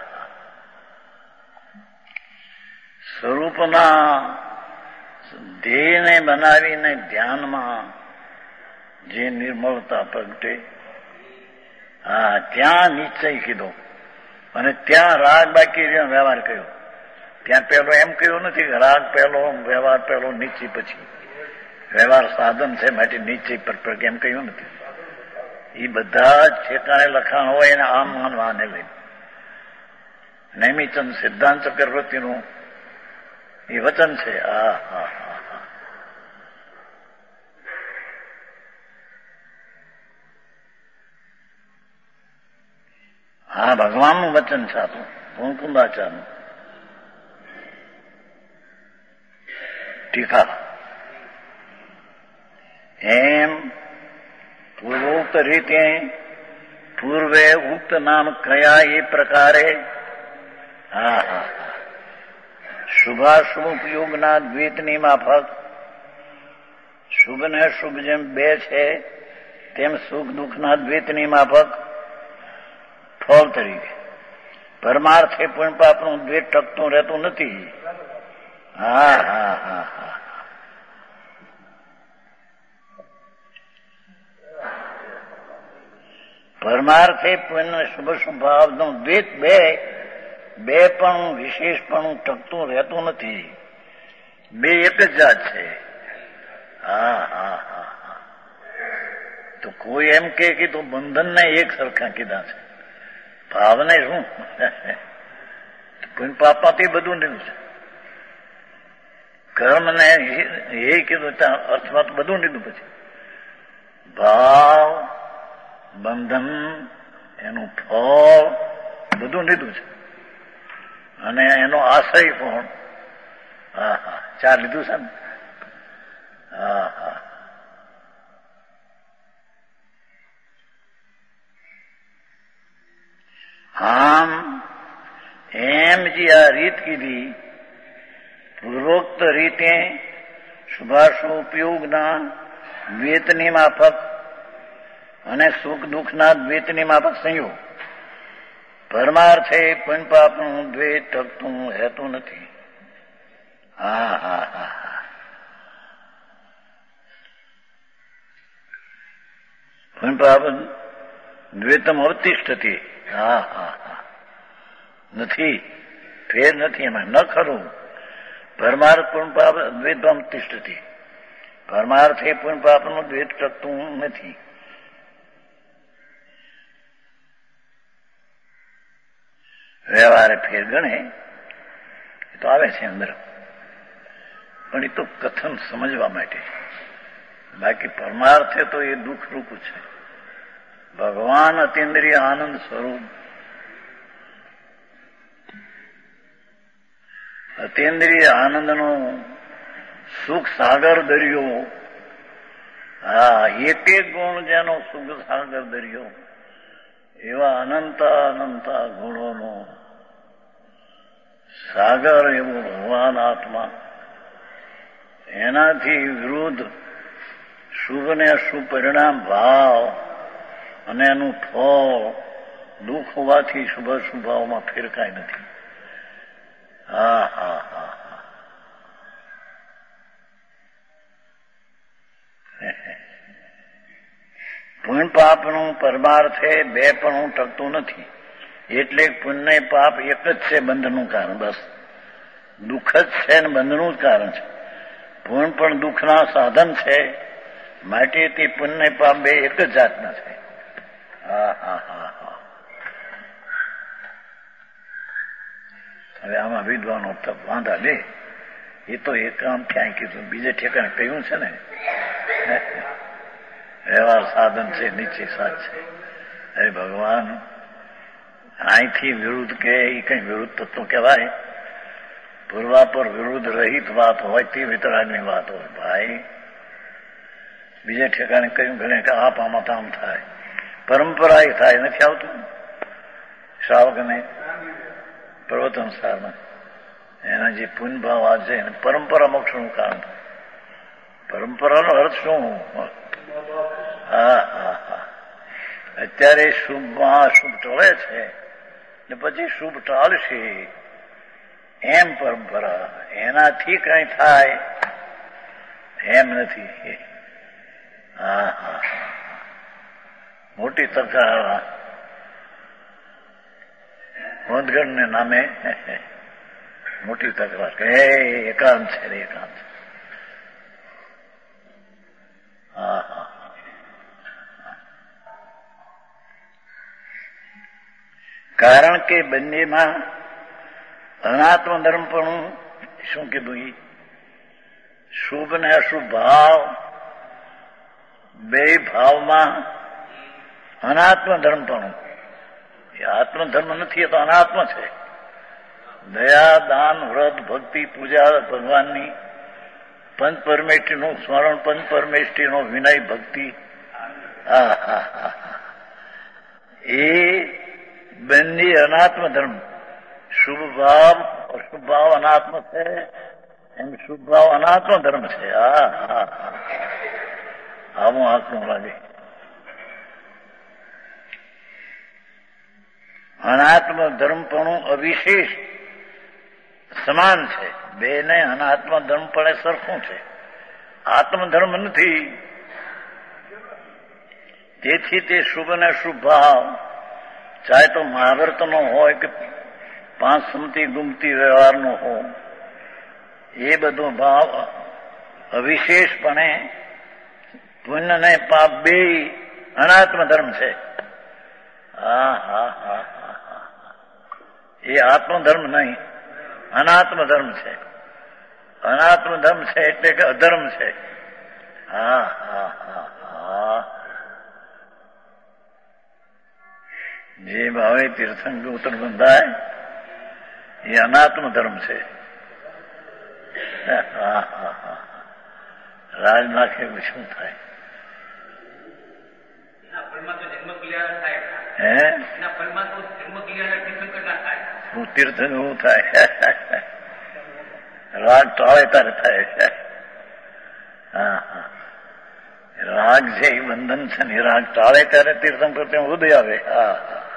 સ્વરૂપના ધ્યેયને બનાવીને ધ્યાનમાં જે નિર્મળતા પ્રગટે હા ત્યાં નિશ્ચય કીધો અને ત્યાં રાગ બાકી રહ્યો વ્યવહાર કર્યો. ત્યાં પેલો એમ કહ્યું નથી કે રાગ પહેલો વ્યવહાર પહેલો નિશ્ચય પછી વ્યવહાર સાધન છે માટે નિશ્ચય પર એમ કહ્યું નથી. એ બધા જ ઠેકાણે લખાણ હોય એને આમ માનવાને લઈને નૈમિચંદ સિદ્ધાંત ચક્રવર્તીનું એ વચન છે. આ હા હા હા હા ભગવાનનું વચન છે આપણું કુંકુંદાચાર્યનું. ટીકા એમ પૂર્વોક્ત રીતે પૂર્વે ઉક્ત નામ કયા એ પ્રકારે હા હા શુભાશુભ ઉપયોગના દ્વૈતની માફક શુભ ને શુભ જેમ બે છે તેમ સુખ દુઃખના દ્વૈતની માફક ફળ તરીકે પરમાર્થે પણ પાપનું દ્વૈત ટકતું રહેતું નથી. હા હા હા હા પરમાર્થે પણ શુભ શુભાવનું દ્વૈત બે બે પણ વિશેષપણું ટકતું રહેતું નથી. બે એક જ જાત છે. હા હા હા હા તો કોઈ એમ કે તો બંધનને એક સરખા કીધા છે ભાવને શું કોઈ પાપમાંથી બધું લીધું છે. કર્મને એ કીધું ત્યાં અર્થમાં તો બધું લીધું પછી ભાવ બંધન એનું ફળ બધું લીધું છે અને એનો આશય પણ હા હા ચાર લીધું છે ને. હા હા આમ એમ જે આ રીત કીધી પૂર્વોક્ત રીતે શુભાશુ ઉપયોગના દ્વૈતની માફક અને સુખ દુઃખના દ્વૈતની માફક સંયોગ પરમાર્થે પુણ્ય પાપનું દ્વૈત ટકતું રહેતું નથી. હા હા હા હા પુણ્ય પાપ દ્વૈતમ અવતિષ્ઠતી. હા હા હા નથી, ફેર નથી એમાં, ન ખરું. પરમાર્થ પુણ્ય પાપ દ્વૈતમ તિષ્ઠતી. પરમાર્થે પુણ્ય પાપનું દ્વૈત ટકતું નથી. વ્યવહારે ફેર ગણે એ તો આવે છે અંદર, પણ એ તો કથન સમજવા માટે. બાકી પરમાર્થે તો એ દુઃખ રૂપ છે. ભગવાન અતિન્દ્રિય આનંદ સ્વરૂપ, અતિન્દ્રિય આનંદનો સુખ સાગર દરિયો. હા, એક એક ગુણ જેનો સુખ સાગર દરિયો, એવા અનંતા અનંતા ગુણોનો સાગર એવો ભગવાન આત્મા. એનાથી વિરુદ્ધ શુભ ને અશુભ પરિણામ ભાવ અને એનું ફળ દુઃખ હોવાથી શુભ અશુભ ભાવમાં ફેર કાંઈ નથી. હા હા હા હા પુણ્ય પાપનું પરમાર્થે બે પણ ટકતું નથી. એટલે પુણ્ય પાપ એક જ છે બંધનું કારણ. બસ દુઃખ જ છે ને બંધનું જ કારણ છે. પુણ્ય પણ દુઃખના સાધન છે, માટે તે પુણ્ય પાપ બે એક જ જાતના છે. હા હા હા હા હવે આમાં વિદ્વાનો વાંધા લે, એ તો એક કામ ક્યાંય કીધું, બીજે ઠેકાણે કહ્યું છે ને. વ્યવહાર સાધન છે, નીચે સાચ છે. અરે ભગવાન અહીંથી વિરુદ્ધ કે એ કઈ વિરુદ્ધ તત્વ કહેવાય? પૂર્વાપર વિરુદ્ધ રહિત વાત હોય તે વિતરાગની વાત હોય. ભાઈ બીજે ઠેકાણે કહ્યું ઘણે કે આપ આમાં આમ થાય, પરંપરા એ થાય. નથી આવતું શ્રાવકને પર્વત અનુસારમાં એના જે પુણ્ય ભાવ આ છે એને પરંપરા મોક્ષનું કારણ થાય. પરંપરાનો અર્થ શું? હા હા હા અત્યારે શુભમાં શુભ ટળે છે ને પછી શુભ ટાળશે એમ પરંપરા. એનાથી કઈ થાય એમ નથી. હા હા મોટી તકરાર હોંદગઢને નામે મોટી તકરાર કે એકાંત છે રે એકાંત. હા હા કારણ કે બંનેમાં અનાત્મ ધર્મ પણ શું કીધું? એ શુભ ને અશુભ ભાવ બે ભાવમાં અનાત્મ ધર્મ પણ. એ આત્મ ધર્મ નથી, એ તો અનાત્મ છે. દયા દાન વ્રત ભક્તિ પૂજા ભગવાનની પંચ પરમેષ્ઠીનું સ્મરણ, પંચ પરમેષ્ઠીનો વિનય ભક્તિ. હા હા હા એ બંને અનાત્મ ધર્મ. શુભ ભાવ અશુભ ભાવ અનાત્મ છે, એમ શુભ ભાવ અનાત્મ ધર્મ છે. હા હા હા આવું આત્મ લાગે. અનાત્મ ધર્મપણું અવિશેષ સમાન છે. બેને અનાત્મ ધર્મપણે સરખું છે, આત્મધર્મ નથી. તેથી તે શુભ અને શુભ ભાવ ચાહે તો મહાભારતનો હોય કે પાંચ સમતી ગુમતી વ્યવહારનો હોય, એ બધો ભાવ અવિશેષપણે પુણ્ય ને પાપ બે અનાત્મ ધર્મ છે. હા હા હા હા હા એ આત્મધર્મ નહીં, અનાત્મ ધર્મ છે. અનાત્મ ધર્મ છે એટલે કે અધર્મ છે. હા હા હા હા જે ભાવે તીર્થંકર ઉત્તર બંધાય એ અનાત્મ ધર્મ છે. હા હા હા રાજ નાખે શું થાય? હે હું તીર્થ એવું થાય રાગ ટાળે તારે થાય. હા હા રાગ છે એ બંધન છે ને રાગ ટાળે ત્યારે તીર્થંકર ત્યાં ઉદય આવે. હા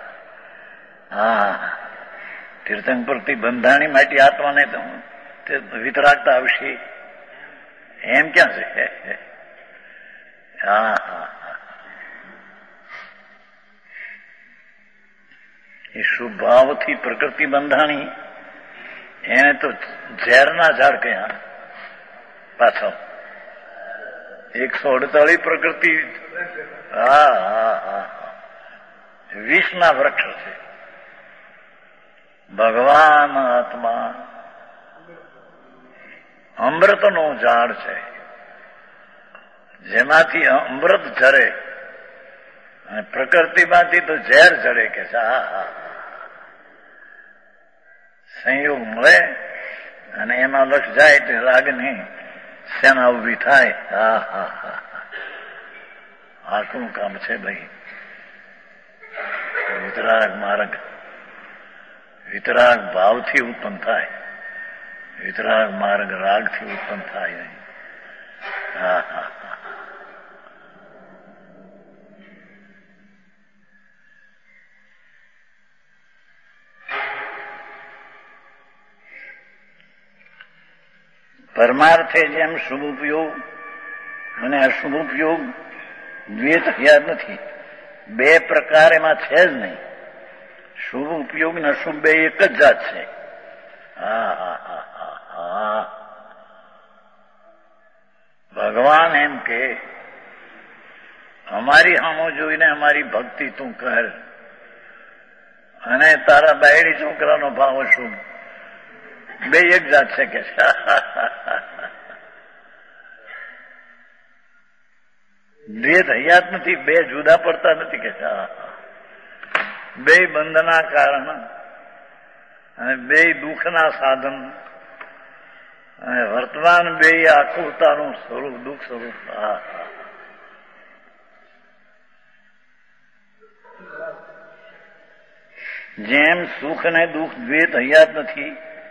હા તીર્થંકર થી બંધાણી માટે આત્માને વિતરાગતા આવશે એમ ક્યાં છે? હા હા એ શુભ ભાવથી પ્રકૃતિ બંધાણી એને તો ઝેરના ઝાડ કયા પાછો એકસો અડતાલીસ પ્રકૃતિ. હા હા હા વિષના વૃક્ષ છે. ભગવાન આત્મા અમૃતનો ઝાડ છે જેમાંથી અમૃત ઝરે અને પ્રકૃતિમાંથી તો ઝેર ઝરે કે છે. હા હા સંયોગ મળે અને એમાં લક્ષ જાય તો રાગની સેના ઉભી થાય. હા હા હા આટલું કામ છે ભાઈ. વિતરાગ માર્ગ વિતરાગ ભાવથી ઉત્પન્ન થાય. વિતરાગ માર્ગ રાગથી ઉત્પન્ન થાય નહીં. હા હા હા પરમાર્થે જેમ શુભ ઉપયોગ અને અશુભ ઉપયોગ દ્વૈત યાદ નથી. બે પ્રકાર એમાં છે જ નહીં. શુભ ઉપયોગ ને અશુભ બે એક જ જાત છે. હા હા હા હા હા ભગવાન એમ કે અમારી સામો જોઈને અમારી ભક્તિ તું કર અને તારા બાયડી છોકરાનો ભાવ અશુભ બે એક જાત છે કે દ્વૈત હયાત નથી. બે જુદા પડતા નથી કે બે બંધના કારણ અને બે દુઃખના સાધન અને વર્તમાન બે આકુરતાનું સ્વરૂપ દુઃખ સ્વરૂપ. હા હા જેમ સુખ અને દુઃખ દ્વૈત હયાત નથી.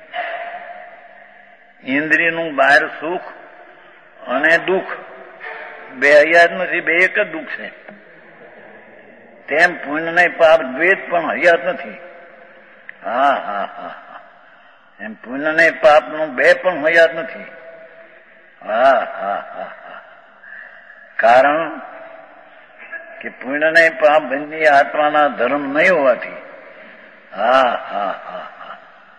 ઇન્દ્રિયનું બહાર સુખ અને દુઃખ બે હયાત નથી. બે એક જ દુઃખ છે. તેમ પુણ્ય ને પાપ દ્વૈત પણ હયાત નથી. હા હા હા એમ પુણ્ય ને પાપ નું બે પણ હયાત નથી. હા હા હા હા કારણ કે પુણ્ય ને પાપ બંને આત્માના ધર્મ નહીં હોવાથી. હા હા હા હા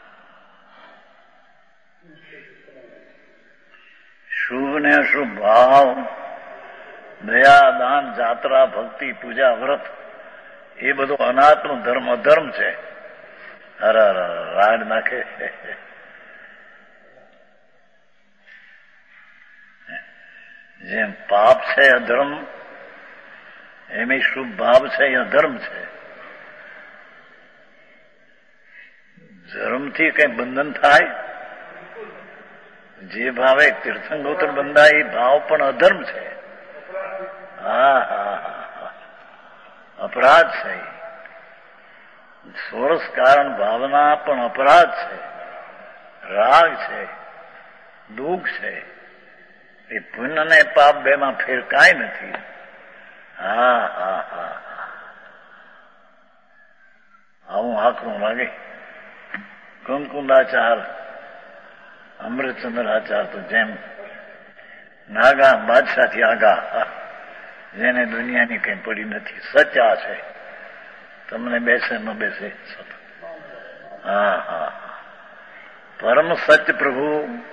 શુભ ને અશુભ ભાવ દયા દાન જાત્રા ભક્તિ પૂજા વ્રત એ બધું અનાત્મ ધર્મ અધર્મ છે. અરે રાડ નાખે. જેમ પાપ છે અધર્મ એમ શુભ ભાવ છે એ અધર્મ છે. ધર્મથી કઈ બંધન થાય? જે ભાવે તીર્થંગોતર બંધાય એ ભાવ પણ અધર્મ છે. હા હા હા અપરાધ છે. સોરસ કારણ ભાવના પણ અપરાધ છે. રાગ છે, દુઃખ છે. એ પુણ્ય ને પાપ બેમાં ફેર કાંઈ નથી. હા હા હા આવું હાકનું લાગે. કંકુંદાચાર અમૃતચંદ્ર આચાર તો જેમ નાગા બાદશાહથી આગા જેને દુનિયાની કઈ પડી નથી. સચ્ચા છે. તમને બેસે ન બેસે. હા હા પરમ સત્ય પ્રભુ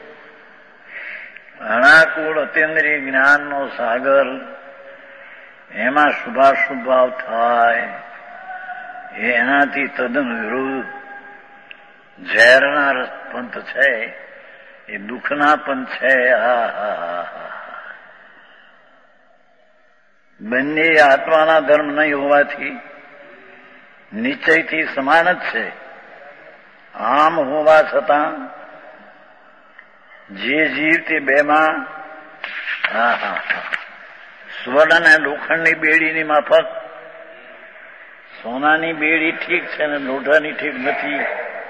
અનાકૂળ અતેન્દ્રિય જ્ઞાનનો સાગર એમાં શુભાશુભ ભાવ થાય એનાથી તદ્દન વિરુદ્ધ ઝેરના પંથ છે. એ દુઃખના પંથ છે. હા હા હા હા બંને આત્માના ધર્મ નહીં હોવાથી નિશ્ચયથી સમાન જ છે. આમ હોવા છતાં જે જીવ તે બેમાં હા હા સ્વર્ણ અને લોખંડની બેડીની માફક સોનાની બેડી ઠીક છે ને લોઢાની ઠીક નથી.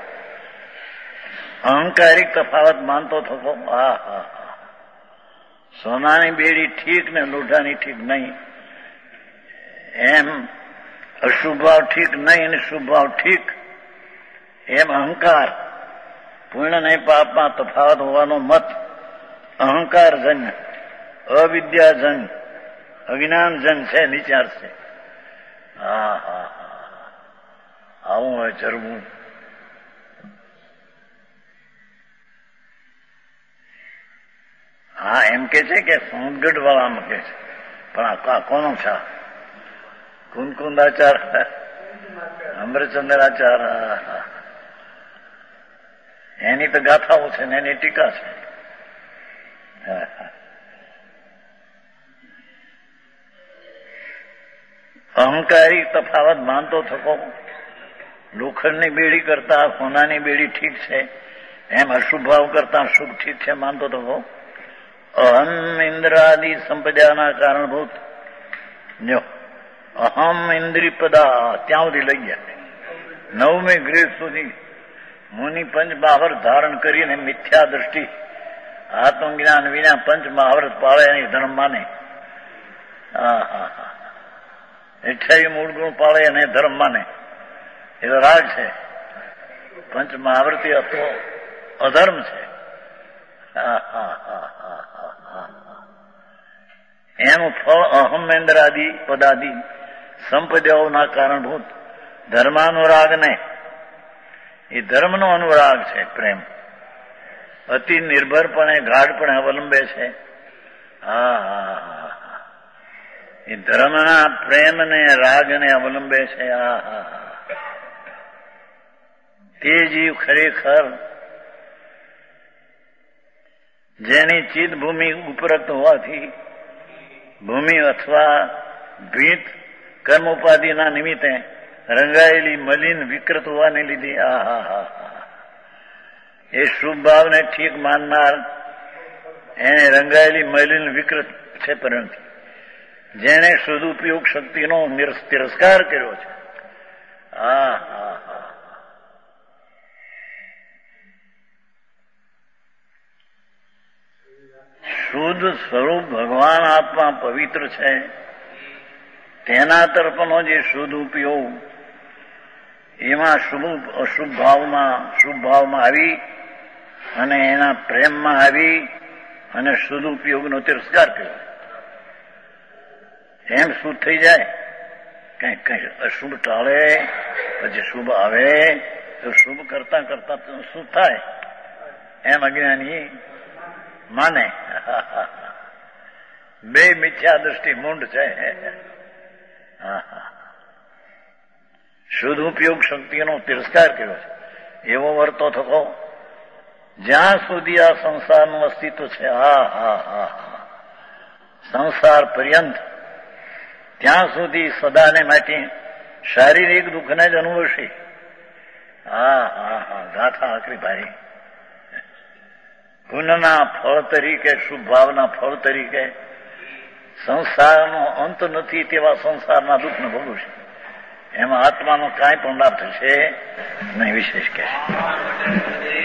અહંકારિક તફાવત માનતો થતો. હા હા હા સોનાની બેડી ઠીક ને લોઢાની ઠીક નહીં, એમ અશુભ ભાવ ઠીક નહીં અને શુભ ભાવ ઠીક, એમ અહંકાર પૂર્ણ નહીં પાપમાં તફાવત હોવાનો મત અહંકારજન્ય, અવિદ્યાજન્ય, અજ્ઞાનજન્ય છે, વિચાર છે. હા હા હા આવું હોય ચરવું. હા એમ કે છે કે સોનગઢ વાળામાં કે છે, પણ આ કોનો છે? કુંદકુંદાચાર, અમરચંદ્રાચાર, એની તો ગાથાઓ છે ને એની ટીકા છે. અહંકારી તફાવત માનતો થકો. લોખંડની બેડી કરતા સોનાની બેડી ઠીક છે, એમ અશુભ ભાવ કરતા શુભ ઠીક છે માનતો થકો. અહમ ઇન્દ્રાદિ સંપદાના કારણભૂત જો અહમ ઇન્દ્રિપદા ત્યાં સુધી લઈ ગયા. નવમી ગ્રેડ સુધી મુનિ પંચ મહાવર્ત ધારણ કરીને મિથ્યા દ્રષ્ટિ આત્મજ્ઞાન વિના પંચ મહાવર્ત પાળે એની ધર્મ માને. હા હા હા અઠ્યાવી મૂળ ગુણ પાળે એને ધર્મ માને એ તો રાગ છે. પંચ મહાવર્તી હતો અધર્મ છે. હા હા હા હા હા એનું ફળ અહમેન્દ્રાદિ પદાદિ સંપદાઓના કારણભૂત ધર્માનુરાગ ને, એ ધર્મનો અનુરાગ છે. પ્રેમ અતિ નિર્ભરપણે ગાઢપણે અવલંબે છે. હા હા હા એ ધર્મના પ્રેમને રાગને અવલંબે છે. હા હા હા તે જીવ ખરેખર જેની ચિત્ત ભૂમિ ઉપરત હોવાથી ભૂમિ અથવા ભીત કર્મ ઉપાધિના નિમિત્તે રંગાયેલી મલિન વિકૃત હોવાને લીધે આ હા હા હા એ શુભ ભાવને ઠીક માનનાર એને રંગાયેલી મલિન વિકૃત છે. પરંતુ જેને સદુપયોગ શક્તિનો તિરસ્કાર કર્યો છે. હા હા હા શુદ્ધ સ્વરૂપ ભગવાન આત્મા પવિત્ર છે, તેના તરફનો જે શુદ્ધ ઉપયોગ એમાં શુભ અશુભ ભાવમાં શુભ ભાવમાં આવી અને એના પ્રેમમાં આવી અને શુદ્ધ ઉપયોગનો તિરસ્કાર કર્યો. એમ શુદ્ધ થઈ જાય. કઈ કઈ અશુભ ટાળે પછી શુભ આવે તો શુભ કરતા કરતા શુભ થાય એમ અજ્ઞાની માને. બે મિથ્યા દ્રષ્ટિ મૂંડ છે. શુદ્ધ ઉપયોગ શક્તિનો તિરસ્કાર કર્યો છે એવો વર્તો થતો જ્યાં સુધી આ સંસારનું અસ્તિત્વ છે. હા હા હા હા સંસાર પર્યંત ત્યાં સુધી સદાને માટે શારીરિક દુઃખને જ અનુભવશે. હા હા હા ગાથા આકરી ભારી. પુણ્યના ફળ તરીકે શુભ ભાવના ફળ તરીકે સંસારનો અંત નથી તેવા સંસારના દુઃખને ભોગવશે. એમાં આત્માનો કાંઈ પણ લાભ થશે નહીં. વિશેષ કે